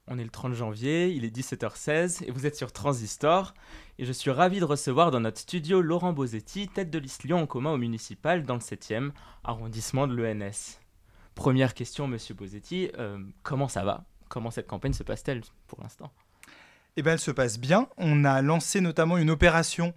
On est le 30 janvier, il est 17h16 et vous êtes sur Transistor. Et je suis ravi de recevoir dans notre studio Laurent Bosetti, tête de liste Lyon en commun au municipal dans le 7e arrondissement de l'ENS. Première question, monsieur Bosetti, comment ça va? Comment cette campagne se passe-t-elle pour l'instant? Eh bien, elle se passe bien. On a lancé notamment une opération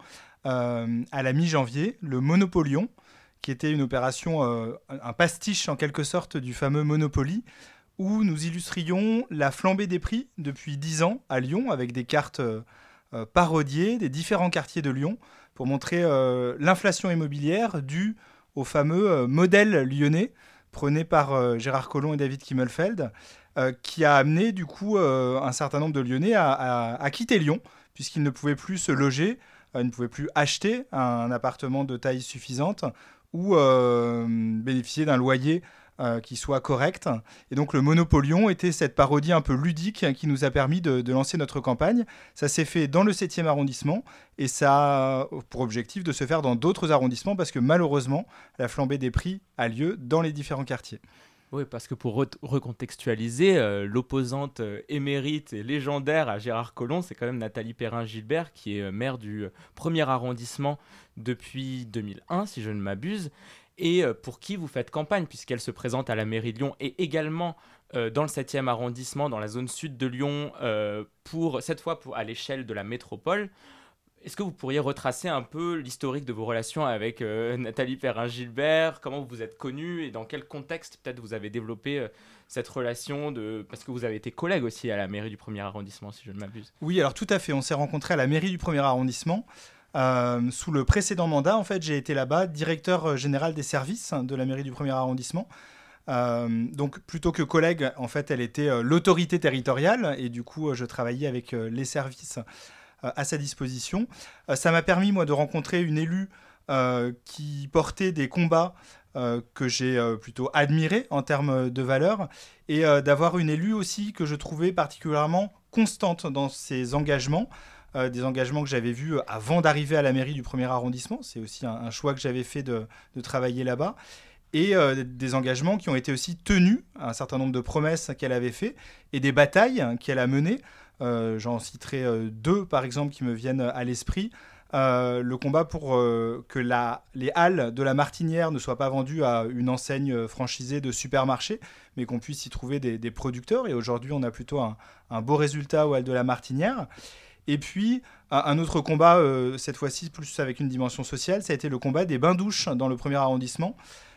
à la mi-janvier, le Monopolion, qui était une opération, un pastiche en quelque sorte du fameux Monopoly, où nous illustrions la flambée des prix depuis 10 ans à Lyon, avec des cartes parodiées des différents quartiers de Lyon, pour montrer l'inflation immobilière due au fameux modèle lyonnais, prôné par Gérard Collomb et David Kimmelfeld, qui a amené du coup un certain nombre de Lyonnais à quitter Lyon, puisqu'ils ne pouvaient plus se loger, ils ne pouvaient plus acheter un appartement de taille suffisante ou bénéficier d'un loyer qui soit correct. Et donc le Monopolion était cette parodie un peu ludique qui nous a permis de lancer notre campagne. Ça s'est fait dans le 7e arrondissement et ça a pour objectif de se faire dans d'autres arrondissements parce que malheureusement, la flambée des prix a lieu dans les différents quartiers. Oui, parce que pour recontextualiser, l'opposante émérite et légendaire à Gérard Collomb, c'est quand même Nathalie Perrin-Gilbert, qui est maire du 1er arrondissement depuis 2001, si je ne m'abuse, et pour qui vous faites campagne, puisqu'elle se présente à la mairie de Lyon et également dans le 7e arrondissement, dans la zone sud de Lyon, cette fois à l'échelle de la métropole. Est-ce que vous pourriez retracer un peu l'historique de vos relations avec Nathalie Perrin-Gilbert? Comment vous vous êtes connus et dans quel contexte peut-être vous avez développé cette relation parce que vous avez été collègue aussi à la mairie du 1er arrondissement, si je ne m'abuse. Oui, alors tout à fait. On s'est rencontrés à la mairie du 1er arrondissement. Sous le précédent mandat, en fait, j'ai été là-bas directeur général des services de la mairie du 1er arrondissement. Donc plutôt que collègue, en fait, elle était l'autorité territoriale et du coup, je travaillais avec les services à sa disposition. Ça m'a permis, moi, de rencontrer une élue qui portait des combats que j'ai plutôt admirés en termes de valeurs et d'avoir une élue aussi que je trouvais particulièrement constante dans ses engagements. Des engagements que j'avais vus avant d'arriver à la mairie du 1er arrondissement. C'est aussi un choix que j'avais fait de travailler là-bas. Et des engagements qui ont été aussi tenus, un certain nombre de promesses qu'elle avait fait et des batailles qu'elle a menées. J'en citerai deux, par exemple, qui me viennent à l'esprit. Le combat pour que les halles de la Martinière ne soient pas vendues à une enseigne franchisée de supermarché, mais qu'on puisse y trouver des producteurs. Et aujourd'hui, on a plutôt un beau résultat aux halles de la Martinière. Et puis, un autre combat, cette fois-ci plus avec une dimension sociale, ça a été le combat des bains-douches dans le 1er arrondissement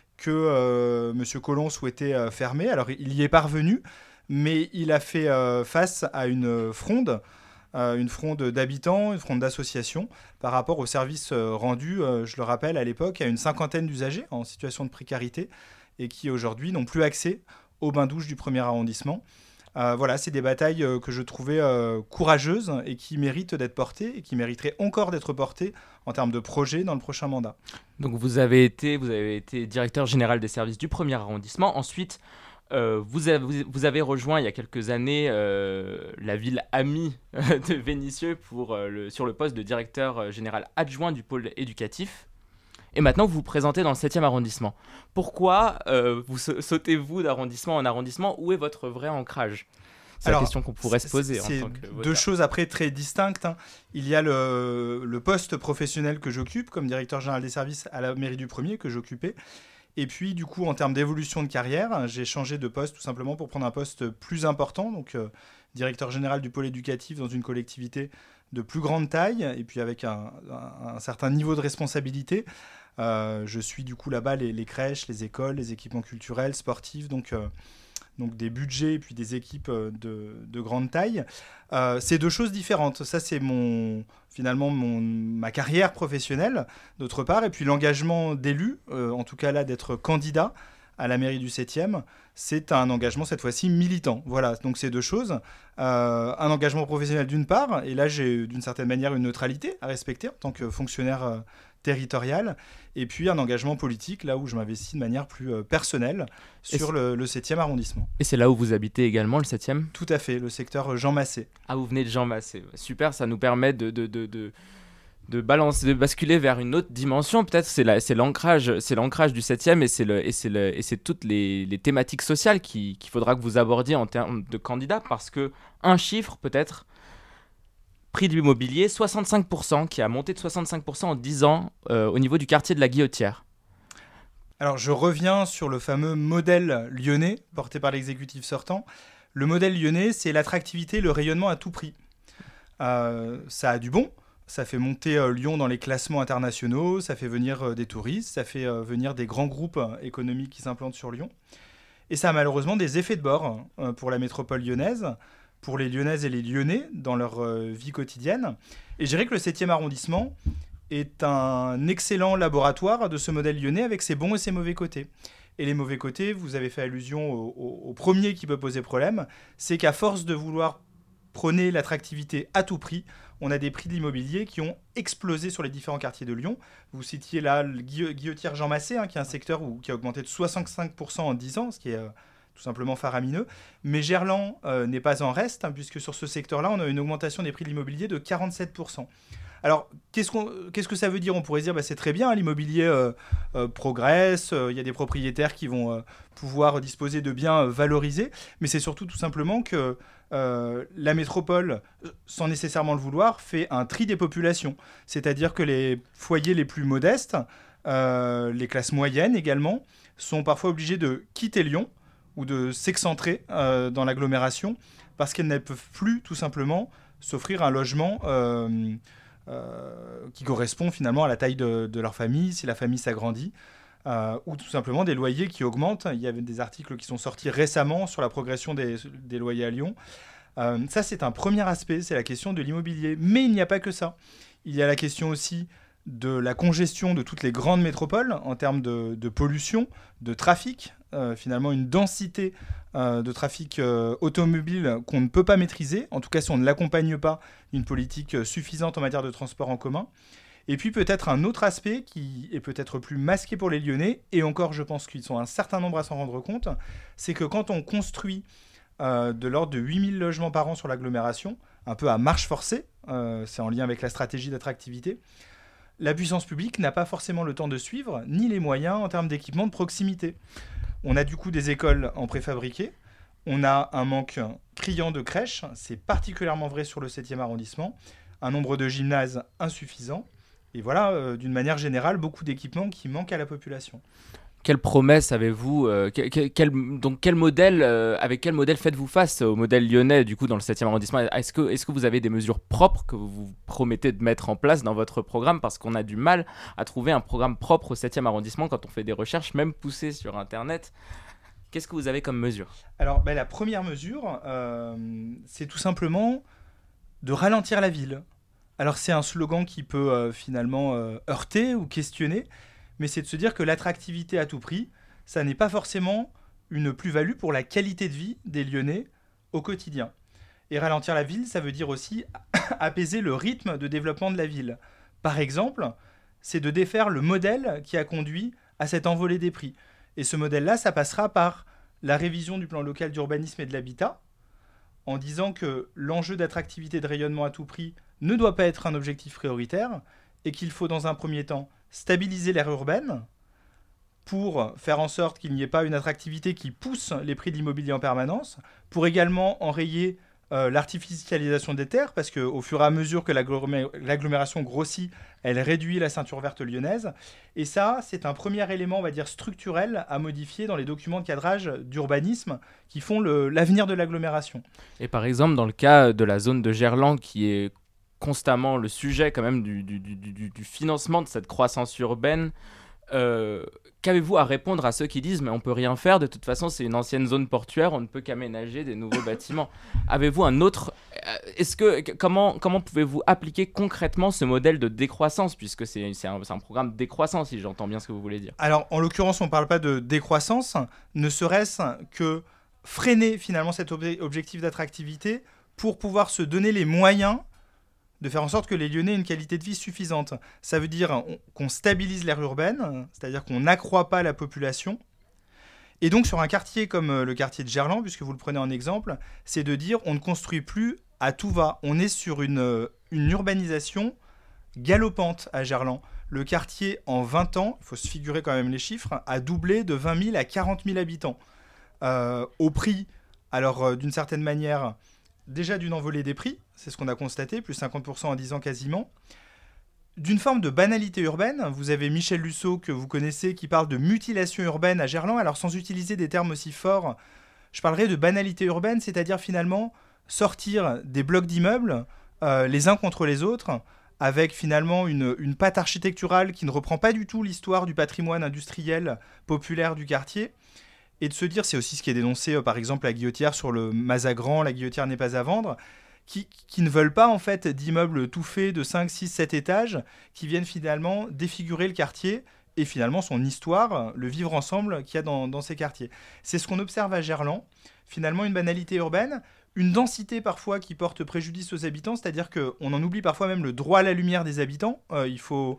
que M. Collomb souhaitait fermer. Alors, il y est parvenu, mais il a fait face à une fronde d'habitants, une fronde d'associations, par rapport aux services rendus, je le rappelle, à l'époque, à une 50aine d'usagers en situation de précarité et qui aujourd'hui n'ont plus accès aux bains-douches du 1er arrondissement. Voilà, c'est des batailles que je trouvais courageuses et qui méritent d'être portées et qui mériteraient encore d'être portées en termes de projets dans le prochain mandat. Donc vous avez été directeur général des services du 1er arrondissement. Ensuite, vous avez rejoint il y a quelques années la ville amie de Vénissieux sur le poste de directeur général adjoint du pôle éducatif. Et maintenant, vous vous présentez dans le 7e arrondissement. Pourquoi sautez-vous d'arrondissement en arrondissement? Où est votre vrai ancrage? C'est la question qu'on pourrait se poser en tant que voteur. Deux choses après très distinctes. Il y a le poste professionnel que j'occupe comme directeur général des services à la mairie du 1er que j'occupais. Et puis, du coup, en termes d'évolution de carrière, j'ai changé de poste tout simplement pour prendre un poste plus important, donc directeur général du pôle éducatif dans une collectivité de plus grande taille et puis avec un certain niveau de responsabilité. Je suis du coup là-bas les crèches, les écoles, les équipements culturels, sportifs, donc des budgets et puis des équipes de grande taille. C'est deux choses différentes. Ça, c'est ma carrière professionnelle, d'autre part. Et puis l'engagement d'élu, en tout cas là, d'être candidat à la mairie du 7e, c'est un engagement cette fois-ci militant. Voilà, donc c'est deux choses. Un engagement professionnel d'une part, et là j'ai d'une certaine manière une neutralité à respecter en tant que fonctionnaire territorial, et puis un engagement politique, là où je m'investis de manière plus personnelle sur le 7e arrondissement. Et c'est là où vous habitez également, le 7e? Tout à fait, le secteur Jean Massé. Ah, vous venez de Jean Massé. Super, ça nous permet de basculer vers une autre dimension. Peut-être c'est l'ancrage du 7e et c'est toutes les thématiques sociales qu'il faudra que vous abordiez en termes de candidats, parce que un chiffre peut-être, prix de l'immobilier 65%, qui a monté de 65% en 10 ans au niveau du quartier de la Guillotière. Alors je reviens sur le fameux modèle lyonnais porté par l'exécutif sortant. Le modèle lyonnais, c'est l'attractivité, le rayonnement à tout prix. Ça a du bon. Ça fait monter Lyon dans les classements internationaux, ça fait venir des touristes, ça fait venir des grands groupes économiques qui s'implantent sur Lyon. Et ça a malheureusement des effets de bord pour la métropole lyonnaise, pour les Lyonnaises et les Lyonnais dans leur vie quotidienne. Et je dirais que le 7e arrondissement est un excellent laboratoire de ce modèle lyonnais avec ses bons et ses mauvais côtés. Et les mauvais côtés, vous avez fait allusion au premier qui peut poser problème, c'est qu'à force de vouloir prôner l'attractivité à tout prix, on a des prix de l'immobilier qui ont explosé sur les différents quartiers de Lyon. Vous citiez là le Guillotière Jean Massé, qui est un secteur qui a augmenté de 65% en 10 ans, ce qui est tout simplement faramineux. Mais Gerland n'est pas en reste, puisque sur ce secteur-là, on a une augmentation des prix de l'immobilier de 47%. Alors, qu'est-ce que ça veut dire ? On pourrait se dire, c'est très bien, l'immobilier progresse, il y a des propriétaires qui vont pouvoir disposer de biens valorisés, mais c'est surtout tout simplement que la métropole, sans nécessairement le vouloir, fait un tri des populations. C'est-à-dire que les foyers les plus modestes, les classes moyennes également, sont parfois obligés de quitter Lyon ou de s'excentrer dans l'agglomération parce qu'elles ne peuvent plus tout simplement s'offrir un logement qui correspond finalement à la taille de leur famille, si la famille s'agrandit. Ou tout simplement des loyers qui augmentent. Il y avait des articles qui sont sortis récemment sur la progression des loyers à Lyon. Ça, c'est un premier aspect, c'est la question de l'immobilier. Mais il n'y a pas que ça. Il y a la question aussi de la congestion de toutes les grandes métropoles en termes de pollution, de trafic. Finalement, une densité de trafic automobile qu'on ne peut pas maîtriser, en tout cas si on ne l'accompagne pas d'une politique suffisante en matière de transport en commun. Et puis peut-être un autre aspect qui est peut-être plus masqué pour les Lyonnais, et encore je pense qu'ils sont un certain nombre à s'en rendre compte, c'est que quand on construit de l'ordre de 8000 logements par an sur l'agglomération, un peu à marche forcée, c'est en lien avec la stratégie d'attractivité, la puissance publique n'a pas forcément le temps de suivre, ni les moyens en termes d'équipement de proximité. On a du coup des écoles en préfabriqué, on a un manque criant de crèches, c'est particulièrement vrai sur le 7e arrondissement, un nombre de gymnases insuffisant, et voilà, d'une manière générale, beaucoup d'équipements qui manquent à la population. Quelle promesse avez-vous donc quel modèle, avec quel modèle faites-vous face au modèle lyonnais du coup dans le 7e arrondissement ? Est-ce que vous avez des mesures propres que vous promettez de mettre en place dans votre programme ? Parce qu'on a du mal à trouver un programme propre au 7e arrondissement quand on fait des recherches, même poussées sur Internet. Qu'est-ce que vous avez comme mesure ? Alors, la première mesure, c'est tout simplement de ralentir la ville. Alors, c'est un slogan qui peut finalement heurter ou questionner, mais c'est de se dire que l'attractivité à tout prix, ça n'est pas forcément une plus-value pour la qualité de vie des Lyonnais au quotidien. Et ralentir la ville, ça veut dire aussi apaiser le rythme de développement de la ville. Par exemple, c'est de défaire le modèle qui a conduit à cette envolée des prix. Et ce modèle-là, ça passera par la révision du plan local d'urbanisme et de l'habitat, en disant que l'enjeu d'attractivité et de rayonnement à tout prix ne doit pas être un objectif prioritaire, et qu'il faut dans un premier temps stabiliser l'aire urbaine pour faire en sorte qu'il n'y ait pas une attractivité qui pousse les prix de l'immobilier en permanence, pour également enrayer l'artificialisation des terres, parce qu'au fur et à mesure que l'agglomération grossit, elle réduit la ceinture verte lyonnaise. Et ça, c'est un premier élément, on va dire, structurel à modifier dans les documents de cadrage d'urbanisme qui font l'avenir de l'agglomération. Et par exemple, dans le cas de la zone de Gerland, qui est constamment le sujet quand même du financement de cette croissance urbaine, qu'avez-vous à répondre à ceux qui disent « mais on peut rien faire, de toute façon c'est une ancienne zone portuaire, on ne peut qu'aménager des nouveaux bâtiments ». Avez-vous un autre... Comment pouvez-vous appliquer concrètement ce modèle de décroissance, puisque c'est un programme de décroissance, si j'entends bien ce que vous voulez dire. Alors en l'occurrence on ne parle pas de décroissance, ne serait-ce que freiner finalement cet objectif d'attractivité pour pouvoir se donner les moyens de faire en sorte que les Lyonnais aient une qualité de vie suffisante. Ça veut dire qu'on stabilise l'aire urbaine, c'est-à-dire qu'on n'accroît pas la population. Et donc sur un quartier comme le quartier de Gerland, puisque vous le prenez en exemple, c'est de dire on ne construit plus à tout va. On est sur une urbanisation galopante à Gerland. Le quartier, en 20 ans, il faut se figurer quand même les chiffres, a doublé de 20 000 à 40 000 habitants. Au prix, alors d'une certaine manière, déjà d'une envolée des prix, c'est ce qu'on a constaté, plus 50% en 10 ans quasiment. D'une forme de banalité urbaine, vous avez Michel Lusseau, que vous connaissez, qui parle de mutilation urbaine à Gerland. Alors sans utiliser des termes aussi forts, je parlerai de banalité urbaine, c'est-à-dire finalement sortir des blocs d'immeubles les uns contre les autres, avec finalement une patte architecturale qui ne reprend pas du tout l'histoire du patrimoine industriel populaire du quartier, et de se dire, c'est aussi ce qui est dénoncé par exemple à Guillotière sur le Mazagran, la Guillotière n'est pas à vendre, qui ne veulent pas en fait d'immeubles tout faits de 5, 6, 7 étages, qui viennent finalement défigurer le quartier et finalement son histoire, le vivre ensemble qu'il y a dans ces quartiers. C'est ce qu'on observe à Gerland, finalement une banalité urbaine, une densité parfois qui porte préjudice aux habitants, c'est-à-dire qu'on en oublie parfois même le droit à la lumière des habitants. Il faut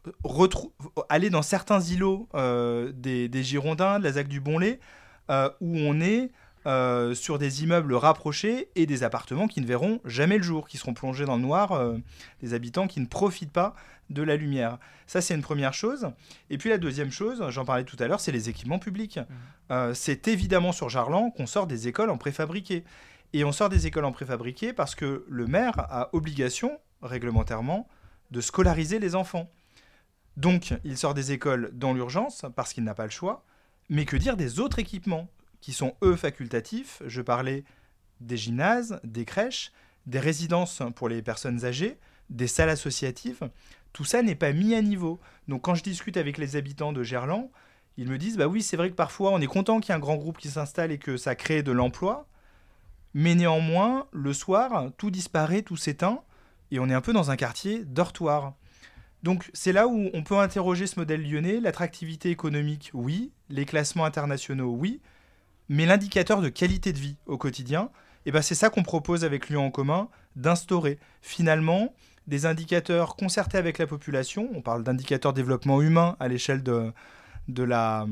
aller dans certains îlots des Girondins, de la ZAC du Bonlay, où on est sur des immeubles rapprochés et des appartements qui ne verront jamais le jour, qui seront plongés dans le noir, des habitants qui ne profitent pas de la lumière. Ça, c'est une première chose. Et puis la deuxième chose, j'en parlais tout à l'heure, c'est les équipements publics. C'est évidemment sur Gerland qu'on sort des écoles en préfabriqué. Et on sort des écoles en préfabriqué parce que le maire a obligation, réglementairement, de scolariser les enfants. Donc, il sort des écoles dans l'urgence parce qu'il n'a pas le choix. Mais que dire des autres équipements qui sont, eux, facultatifs? Je parlais des gymnases, des crèches, des résidences pour les personnes âgées, des salles associatives. Tout ça n'est pas mis à niveau. Donc, quand je discute avec les habitants de Gerland, ils me disent, bah oui, c'est vrai que parfois, on est content qu'il y ait un grand groupe qui s'installe et que ça crée de l'emploi. Mais néanmoins, le soir, tout disparaît, tout s'éteint, et on est un peu dans un quartier dortoir. Donc c'est là où on peut interroger ce modèle lyonnais. L'attractivité économique, oui. Les classements internationaux, oui. Mais l'indicateur de qualité de vie au quotidien, c'est ça qu'on propose avec Lyon en commun, d'instaurer finalement des indicateurs concertés avec la population. On parle d'indicateurs développement humain à l'échelle de la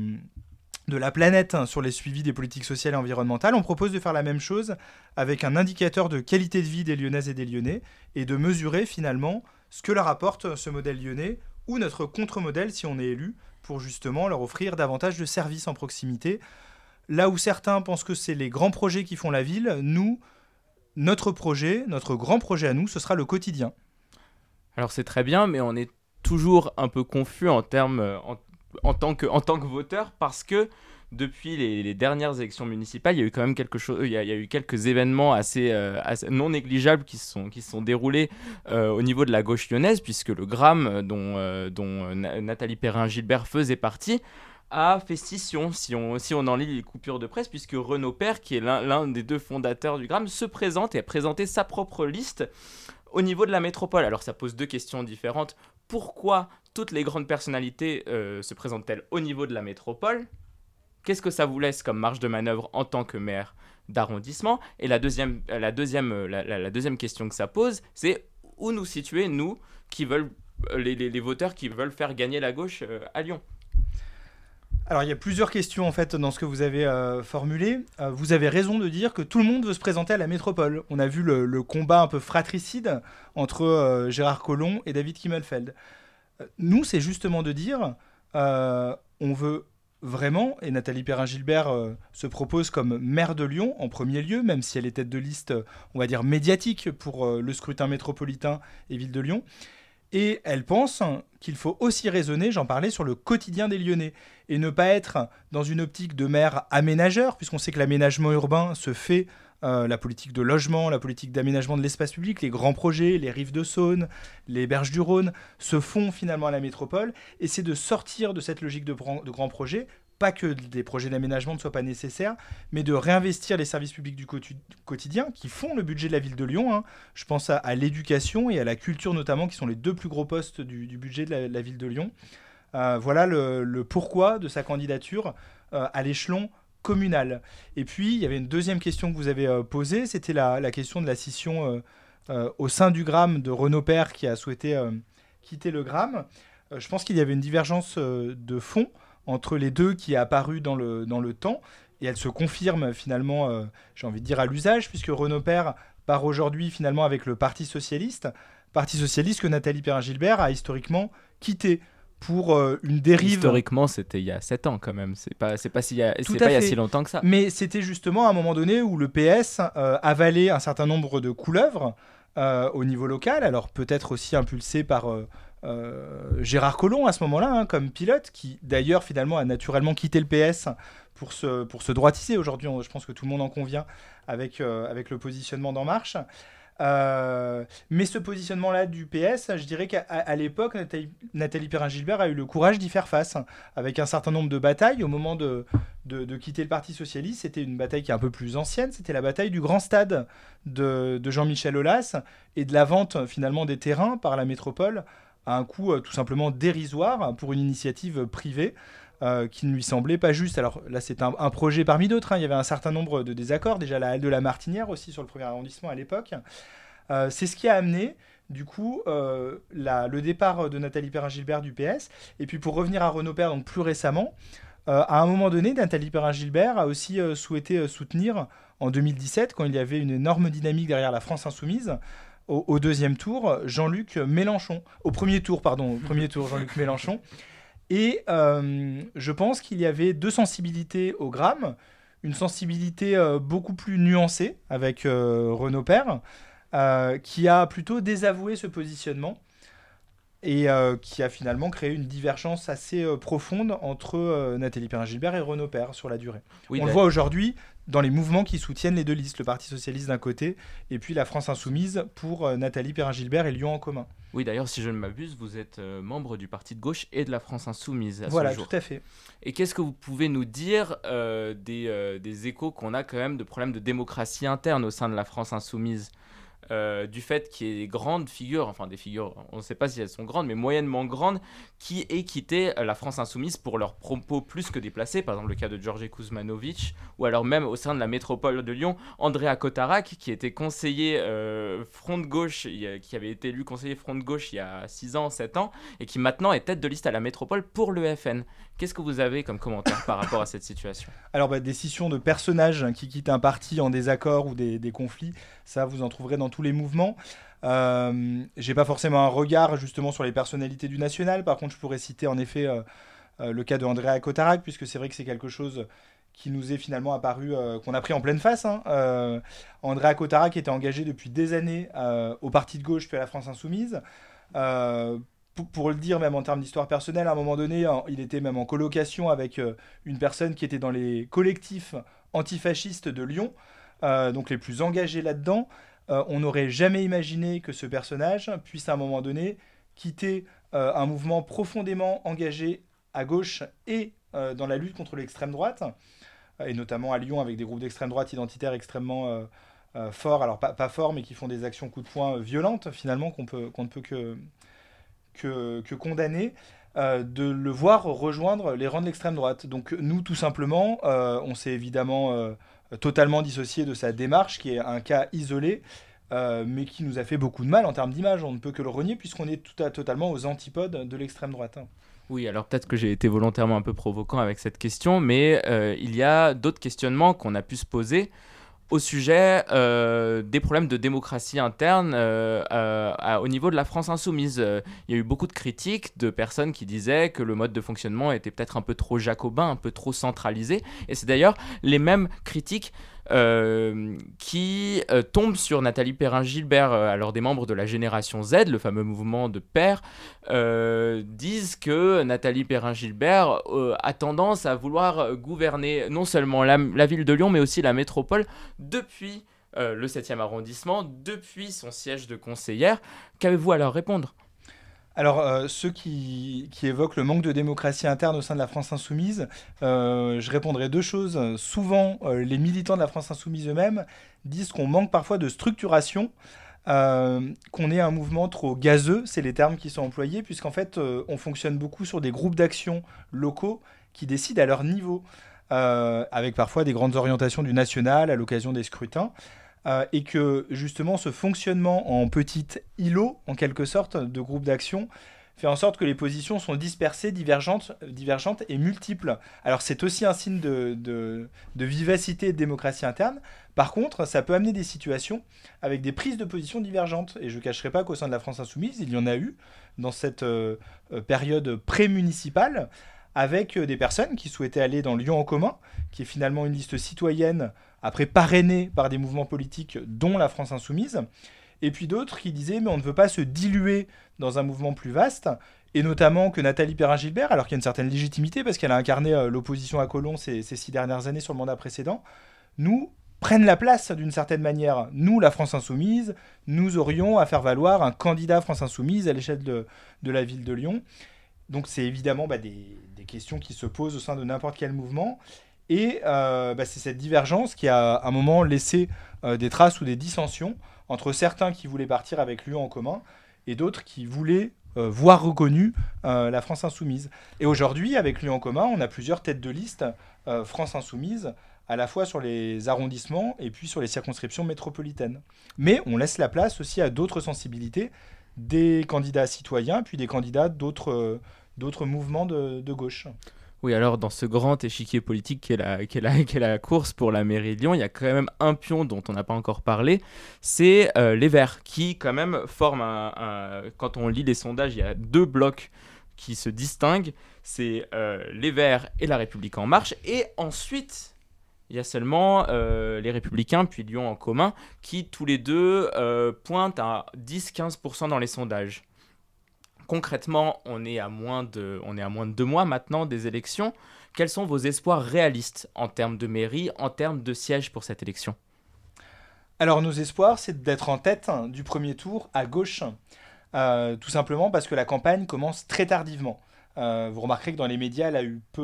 planète sur les suivis des politiques sociales et environnementales. On propose de faire la même chose avec un indicateur de qualité de vie des Lyonnaises et des Lyonnais et de mesurer finalement ce que leur apporte ce modèle lyonnais ou notre contre-modèle si on est élu pour justement leur offrir davantage de services en proximité. Là où certains pensent que c'est les grands projets qui font la ville, nous, notre grand projet à nous, ce sera le quotidien. Alors c'est très bien, mais on est toujours un peu confus en tant que voteur, parce que depuis les dernières élections municipales, il y a eu quand même il y a eu quelques événements assez non négligeables qui se sont déroulés au niveau de la gauche lyonnaise, puisque le Gramme, dont Nathalie Perrin-Gilbert faisait partie, a fait scission, si on en lit les coupures de presse, puisque Renaud Père, qui est l'un des deux fondateurs du Gramme, se présente et a présenté sa propre liste au niveau de la métropole. Alors ça pose deux questions différentes. Pourquoi toutes les grandes personnalités se présentent-elles au niveau de la métropole? Qu'est-ce que ça vous laisse comme marge de manœuvre en tant que maire d'arrondissement? Et la deuxième question que ça pose, c'est où nous situer, nous, qui veulent, les voteurs qui veulent faire gagner la gauche à Lyon? Alors il y a plusieurs questions en fait dans ce que vous avez formulé. Vous avez raison de dire que tout le monde veut se présenter à la métropole. On a vu le combat un peu fratricide entre Gérard Collomb et David Kimmelfeld. Nous, c'est justement de dire on veut vraiment, et Nathalie Perrin-Gilbert se propose comme maire de Lyon en premier lieu, même si elle est tête de liste, on va dire, médiatique pour le scrutin métropolitain et ville de Lyon. Et elle pense qu'il faut aussi raisonner, j'en parlais, sur le quotidien des Lyonnais et ne pas être dans une optique de maire aménageur, puisqu'on sait que l'aménagement urbain se fait, la politique de logement, la politique d'aménagement de l'espace public, les grands projets, les rives de Saône, les berges du Rhône, se font finalement à la métropole. Et c'est de sortir de cette logique de grands projets, pas que des projets d'aménagement ne soient pas nécessaires, mais de réinvestir les services publics du quotidien qui font le budget de la ville de Lyon. Hein. Je pense à l'éducation et à la culture notamment, qui sont les deux plus gros postes du budget de la ville de Lyon. Voilà le pourquoi de sa candidature à l'échelon communal. Et puis, il y avait une deuxième question que vous avez posée, c'était la question de la scission au sein du Gramme de Renaud Père qui a souhaité quitter le Gramme. Je pense qu'il y avait une divergence de fond entre les deux qui est apparue dans le temps, et elle se confirme finalement, j'ai envie de dire, à l'usage, puisque Renaud Père part aujourd'hui finalement avec le Parti Socialiste, Parti socialiste que Nathalie Perrin-Gilbert a historiquement quitté pour une dérive. Historiquement, c'était il y a 7 ans quand même. C'est pas il y a si longtemps que ça. Mais c'était justement à un moment donné où le PS avalait un certain nombre de couleuvres au niveau local. Alors peut-être aussi impulsé par Gérard Collomb à ce moment-là, comme pilote, qui d'ailleurs finalement a naturellement quitté le PS pour se droitiser. Aujourd'hui, je pense que tout le monde en convient avec le positionnement d'En Marche. Mais ce positionnement-là du PS, je dirais qu'à l'époque, Nathalie Perrin-Gilbert a eu le courage d'y faire face, avec un certain nombre de batailles. Au moment de quitter le Parti Socialiste, c'était une bataille qui est un peu plus ancienne, c'était la bataille du Grand Stade de Jean-Michel Aulas, et de la vente finalement des terrains par la métropole à un coût tout simplement dérisoire pour une initiative privée. Qui ne lui semblait pas juste. Alors là, c'est un projet parmi d'autres. Il y avait un certain nombre de désaccords. Déjà, la halle de la Martinière aussi sur le premier arrondissement à l'époque. C'est ce qui a amené, du coup, le départ de Nathalie Perrin-Gilbert du PS. Et puis, pour revenir à Renaud Père, donc plus récemment, à un moment donné, Nathalie Perrin-Gilbert a aussi souhaité soutenir, en 2017, quand il y avait une énorme dynamique derrière la France Insoumise, au deuxième tour, Jean-Luc Mélenchon. Au premier tour, Jean-Luc Mélenchon. Et je pense qu'il y avait deux sensibilités au gramme. Une sensibilité beaucoup plus nuancée avec Renaud Père, qui a plutôt désavoué ce positionnement et qui a finalement créé une divergence assez profonde entre Nathalie Perrin-Gilbert et Renaud Père sur la durée. Oui, on le voit aujourd'hui dans les mouvements qui soutiennent les deux listes, le Parti Socialiste d'un côté et puis la France Insoumise pour Nathalie Perrin-Gilbert et Lyon en commun. Oui, d'ailleurs, si je ne m'abuse, vous êtes membre du Parti de gauche et de la France Insoumise à ce jour. Voilà, tout à fait. Et qu'est-ce que vous pouvez nous dire des échos qu'on a quand même de problèmes de démocratie interne au sein de la France Insoumise, du fait qu'il y ait des grandes figures, enfin des figures, on ne sait pas si elles sont grandes, mais moyennement grandes, qui aient quitté la France Insoumise pour leurs propos plus que déplacés, par exemple le cas de Georges Kuzmanovic, ou alors même au sein de la métropole de Lyon, Andrea Cotarac, qui était conseiller Front de Gauche, qui avait été élu conseiller Front de Gauche il y a 6 ans, 7 ans, et qui maintenant est tête de liste à la métropole pour le FN. Qu'est-ce que vous avez comme commentaire par rapport à cette situation ? Alors, des scissions de personnages qui quittent un parti en désaccord ou des conflits, ça vous en trouverez dans tous les mouvements. J'ai pas forcément un regard justement sur les personnalités du national. Par contre, je pourrais citer en effet le cas de Andrea Cotarac, puisque c'est vrai que c'est quelque chose qui nous est finalement apparu, qu'on a pris en pleine face. Andrea Cotarac était engagé depuis des années au Parti de gauche puis à la France Insoumise. Pour le dire, même en termes d'histoire personnelle, à un moment donné, il était même en colocation avec une personne qui était dans les collectifs antifascistes de Lyon, donc les plus engagés là-dedans. On n'aurait jamais imaginé que ce personnage puisse à un moment donné quitter un mouvement profondément engagé à gauche et dans la lutte contre l'extrême droite, et notamment à Lyon avec des groupes d'extrême droite identitaires extrêmement forts, alors pas forts, mais qui font des actions coup de poing violentes finalement qu'on ne peut que condamner, de le voir rejoindre les rangs de l'extrême droite. Donc nous, tout simplement, on s'est évidemment totalement dissocié de sa démarche, qui est un cas isolé, mais qui nous a fait beaucoup de mal en termes d'image. On ne peut que le renier, puisqu'on est totalement aux antipodes de l'extrême droite. Oui, alors peut-être que j'ai été volontairement un peu provoquant avec cette question, mais il y a d'autres questionnements qu'on a pu se poser au sujet des problèmes de démocratie interne au niveau de la France Insoumise. Il y a eu beaucoup de critiques de personnes qui disaient que le mode de fonctionnement était peut-être un peu trop jacobin, un peu trop centralisé. Et c'est d'ailleurs les mêmes critiques qui tombent sur Nathalie Perrin-Gilbert. Alors des membres de la Génération Z, le fameux mouvement de pairs, disent que Nathalie Perrin-Gilbert a tendance à vouloir gouverner non seulement la ville de Lyon, mais aussi la métropole depuis le 7e arrondissement, depuis son siège de conseillère. Qu'avez-vous à leur répondre ? Alors, ceux qui évoquent le manque de démocratie interne au sein de la France Insoumise, je répondrai deux choses. Souvent, les militants de la France Insoumise eux-mêmes disent qu'on manque parfois de structuration, qu'on est un mouvement trop gazeux, c'est les termes qui sont employés, puisqu'en fait, on fonctionne beaucoup sur des groupes d'action locaux qui décident à leur niveau, avec parfois des grandes orientations du national à l'occasion des scrutins. Et que justement ce fonctionnement en petits îlots, en quelque sorte, de groupes d'action, fait en sorte que les positions sont dispersées, divergentes et multiples. Alors c'est aussi un signe de vivacité et de démocratie interne. Par contre, ça peut amener des situations avec des prises de position divergentes. Et je ne cacherai pas qu'au sein de la France insoumise, il y en a eu dans cette période pré-municipale, avec des personnes qui souhaitaient aller dans Lyon en commun, qui est finalement une liste citoyenne, après parrainée par des mouvements politiques, dont la France insoumise, et puis d'autres qui disaient mais on ne veut pas se diluer dans un mouvement plus vaste, et notamment que Nathalie Perrin-Gilbert, alors qu'il y a une certaine légitimité, parce qu'elle a incarné l'opposition à Collomb ces 6 dernières années sur le mandat précédent, nous prennent la place d'une certaine manière. Nous, la France insoumise, nous aurions à faire valoir un candidat France insoumise à l'échelle de la ville de Lyon. Donc c'est évidemment des questions qui se posent au sein de n'importe quel mouvement. Et c'est cette divergence qui a à un moment laissé des traces ou des dissensions entre certains qui voulaient partir avec Lyon en commun et d'autres qui voulaient voir reconnue la France insoumise. Et aujourd'hui, avec Lyon en commun, on a plusieurs têtes de liste France insoumise, à la fois sur les arrondissements et puis sur les circonscriptions métropolitaines. Mais on laisse la place aussi à d'autres sensibilités, des candidats citoyens, puis des candidats d'autres mouvements de gauche. Oui, alors dans ce grand échiquier politique qu'est la course pour la mairie de Lyon, il y a quand même un pion dont on n'a pas encore parlé, c'est les Verts, qui quand même forment quand on lit les sondages, il y a 2 blocs qui se distinguent, c'est les Verts et la République en marche, et ensuite il y a seulement les Républicains puis Lyon en commun qui tous les deux pointent à 10-15% dans les sondages. Concrètement, on est à moins de 2 mois maintenant des élections. Quels sont vos espoirs réalistes en termes de mairie, en termes de sièges pour cette élection ? Alors nos espoirs, c'est d'être en tête du premier tour à gauche, tout simplement parce que la campagne commence très tardivement. Vous remarquerez que dans les médias,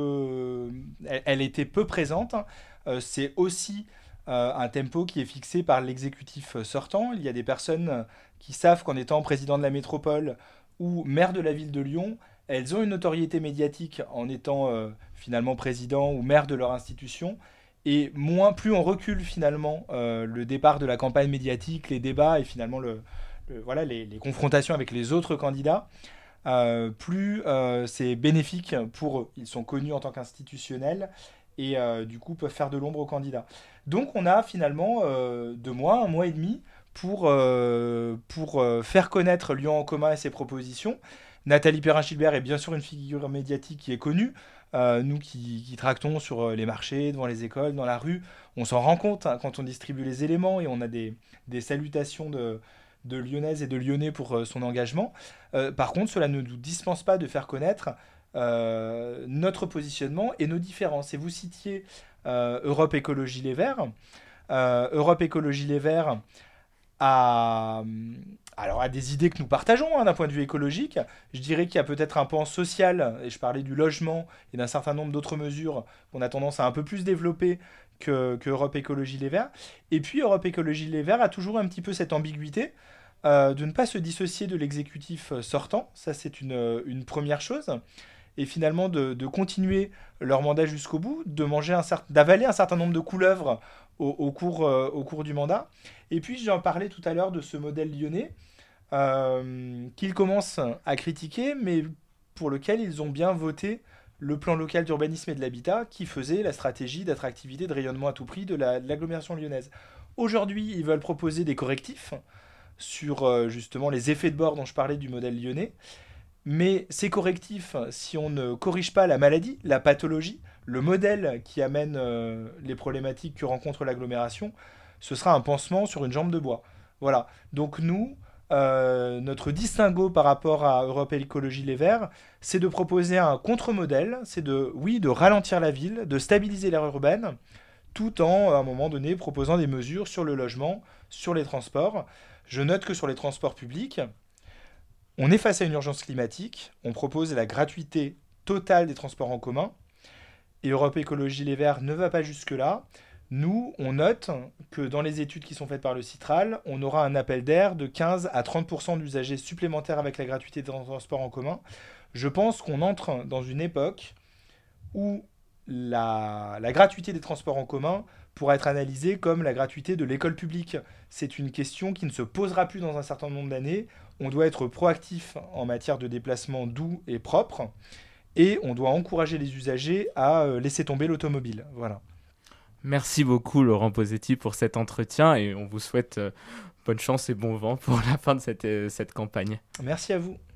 elle était peu présente. C'est aussi un tempo qui est fixé par l'exécutif sortant. Il y a des personnes qui savent qu'en étant président de la métropole ou maire de la ville de Lyon, elles ont une notoriété médiatique en étant finalement président ou maire de leur institution. Et plus on recule finalement le départ de la campagne médiatique, les débats et finalement les confrontations avec les autres candidats, plus c'est bénéfique pour eux. Ils sont connus en tant qu'institutionnels et du coup peuvent faire de l'ombre aux candidats. Donc on a finalement 2 mois, 1 mois et demi pour faire connaître Lyon en commun et ses propositions. Nathalie Perrin-Gilbert est bien sûr une figure médiatique qui est connue. Nous qui tractons sur les marchés, devant les écoles, dans la rue, on s'en rend compte quand on distribue les éléments et on a des salutations de Lyonnaises et de Lyonnais pour son engagement. Par contre, cela ne nous dispense pas de faire connaître notre positionnement et nos différences. Et vous citiez Europe Écologie Les Verts. Europe Écologie Les Verts a des idées que nous partageons d'un point de vue écologique. Je dirais qu'il y a peut-être un pan social, et je parlais du logement et d'un certain nombre d'autres mesures qu'on a tendance à un peu plus développer que Europe Écologie Les Verts. Et puis Europe Écologie Les Verts a toujours un petit peu cette ambiguïté de ne pas se dissocier de l'exécutif sortant. Ça, c'est une première chose. Et finalement de continuer leur mandat jusqu'au bout, d'avaler un certain nombre de couleuvres au cours du mandat. Et puis j'en parlais tout à l'heure de ce modèle lyonnais qu'ils commencent à critiquer, mais pour lequel ils ont bien voté le plan local d'urbanisme et de l'habitat qui faisait la stratégie d'attractivité, de rayonnement à tout prix de l'agglomération lyonnaise. Aujourd'hui, ils veulent proposer des correctifs sur justement les effets de bord dont je parlais du modèle lyonnais. Mais ces correctifs, si on ne corrige pas la maladie, la pathologie, le modèle qui amène les problématiques que rencontre l'agglomération, ce sera un pansement sur une jambe de bois. Voilà. Donc nous, notre distinguo par rapport à Europe Écologie Les Verts, c'est de proposer un contre-modèle, c'est de ralentir la ville, de stabiliser l'aire urbaine, tout en, à un moment donné, proposant des mesures sur le logement, sur les transports. Je note que sur les transports publics, on est face à une urgence climatique, on propose la gratuité totale des transports en commun, et Europe Écologie Les Verts ne va pas jusque-là. Nous, on note que dans les études qui sont faites par le Citral, on aura un appel d'air de 15 à 30% d'usagers supplémentaires avec la gratuité des transports en commun. Je pense qu'on entre dans une époque où la gratuité des transports en commun pourra être analysée comme la gratuité de l'école publique. C'est une question qui ne se posera plus dans un certain nombre d'années. On doit être proactif en matière de déplacement doux et propre, et on doit encourager les usagers à laisser tomber l'automobile. Voilà. Merci beaucoup Laurent Posetti pour cet entretien et on vous souhaite bonne chance et bon vent pour la fin de cette campagne. Merci à vous.